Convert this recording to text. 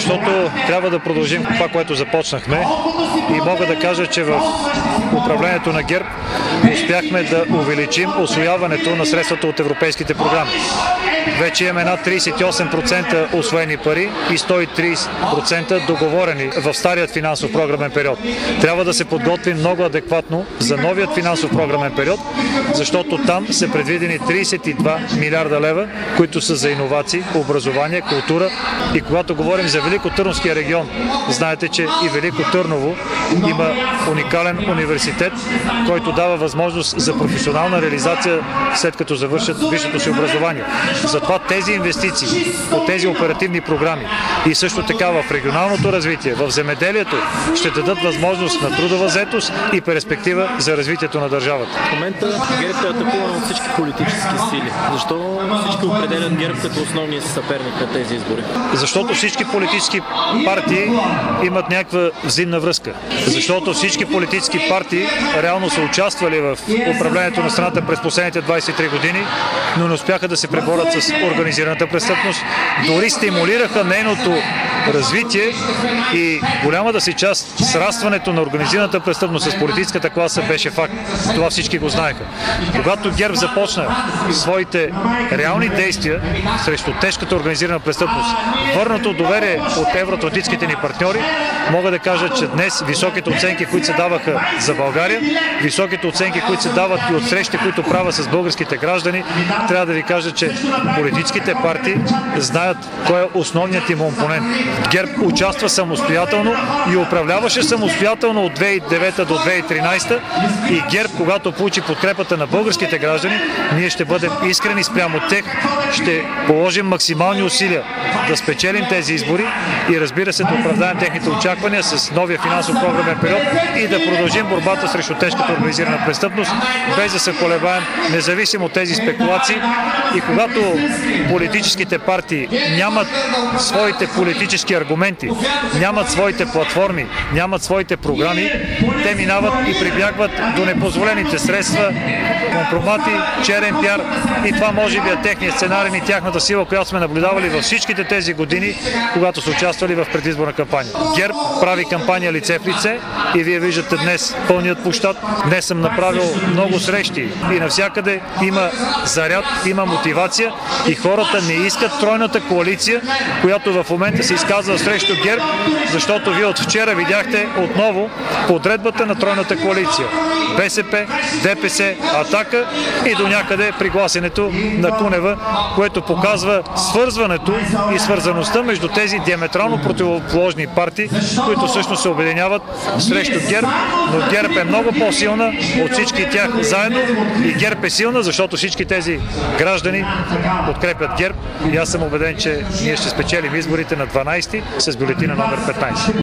Защото трябва да продължим това, което започнахме, и мога да кажа, че в управлението на ГЕРБ успяхме да увеличим усвояването на средствата от европейските програми. Вече имаме над 38% усвоени пари и 130% договорени в старият финансов програмен период. Трябва да се подготвим много адекватно за новият финансов програмен период, защото там са предвидени 32 милиарда лева, които са за иновации, образование, култура. И когато говорим за Великотърновския регион, знаете, че и Велико Търново има уникален университет, който дава възможност за професионална реализация, след като завършат висшето си образование. Затова тези инвестиции по тези оперативни програми и също така в регионалното развитие, в земеделието, ще дадат възможност на трудова заетост и перспектива за развитието на държавата. В момента ГЕРБ е атакуван от всички политически сили. Защо всички определят ГЕРБ като основния си съперник на тези избори? Защото всички политически партии имат някаква взаимна връзка. Защото всички политически партии реално са участвали в управлението на страната през последните 23 години, но не успяха да се преборят с организираната престъпност. Дори стимулираха нейното развитие и голямата си част срастването на организираната престъпност с политическата класа беше факт. Това всички го знаеха. Когато ГЕРБ започна своите реални действия срещу тежката организирана престъпност, върнато доверие от евроатлантическите ни партньори, мога да кажа, че днес високите оценки, които се даваха за България, високите оценки, които се дават и от срещи, които правя с българските граждани, трябва да ви кажа, че политическите партии знаят кой е основният им опонент. ГЕРБ участва самостоятелно и управляваше самостоятелно от 2009 до 2013 и ГЕРБ, когато получи подкрепата на българските граждани, ние ще бъдем искрени спрямо тях, ще положим максимални усилия да спечелим тези избори и разбира се да оправдаем техните очаквания с новия финансов програмен период и да продължим борбата срещу тежката организирана престъпност, без да се колебаем, независимо от тези спекулации. И когато политическите партии нямат своите политически аргументи, нямат своите платформи, нямат своите програми, те минават и прибягват до непозволените средства, компромати, черен пиар и това може би е техният сценарий и тяхната сила, която сме наблюдавали във всичките тези години, когато са участвали в предизборна кампания. ГЕРБ прави кампания лице в лице и вие виждате днес пълният площад. Днес съм направил много срещи и навсякъде има заряд, има мотивация и хората не искат тройната коалиция, която в момента се изказва срещу ГЕРБ, защото вие от вчера видяхте отново подредбата на тройната коалиция. БСП, ДПС, Атака и до някъде пригласенето на Кунева, което показва свързването и свързаността между тези диаметрално противоположни партии, които всъщност се обединяват срещу ГЕРБ, но ГЕРБ е много по-силна от всички тях заедно и ГЕРБ е силна, защото всички тези граждани подкрепят ГЕРБ и аз съм убеден, че ние ще спечелим изборите на 12 с бюлетина номер 15.